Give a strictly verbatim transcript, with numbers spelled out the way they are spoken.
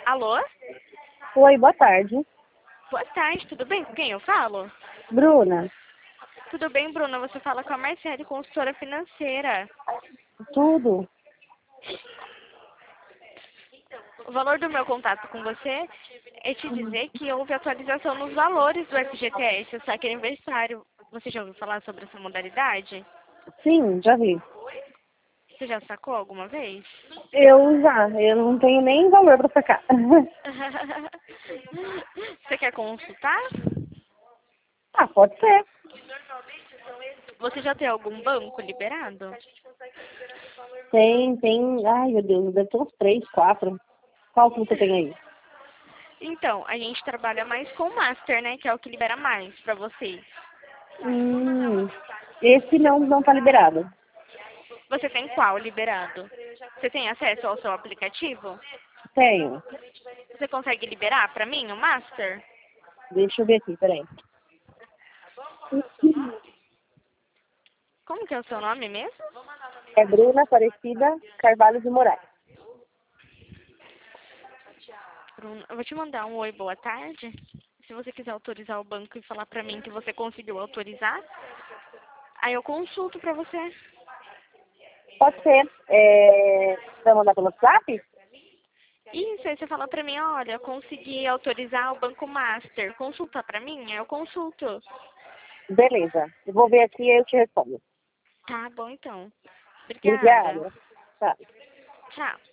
Alô? Oi, boa tarde. Boa tarde, tudo bem? Com quem eu falo? Bruna, Tudo bem, Bruna? Você fala com a Marcele, consultora financeira. tudo? O valor do meu contato com você é te dizer que houve atualização nos valores do F G T S, o saque aniversário. Você já ouviu falar sobre essa modalidade? Sim, já vi. Você já sacou alguma vez? Eu já, eu não tenho nem valor pra sacar. Você quer consultar? Ah, pode ser. Você já tem algum banco liberado? Tem, tem, ai meu Deus, deve ter uns três, quatro. Qual que você tem aí? Então, a gente trabalha mais com o Master, né? Que é o que libera mais pra vocês. Hum, esse não, não tá liberado. Você tem qual liberado? Você tem acesso ao seu aplicativo? Tenho. Você consegue liberar pra mim o Master? Deixa eu ver aqui, peraí. Como que é o seu nome mesmo? É Bruna Aparecida Carvalho de Moraes. Bruna, eu vou te mandar um oi, boa tarde. Se você quiser autorizar o banco e falar pra mim que você conseguiu autorizar, aí eu consulto pra você. Pode ser. É... Vai mandar pelo WhatsApp? Isso, aí você fala pra mim, olha, eu consegui autorizar o Banco Master. Consulta pra mim? Aí eu consulto. Beleza. Eu vou ver aqui e eu te respondo. Tá bom, então. Obrigada. Obrigada. Tá. Tchau.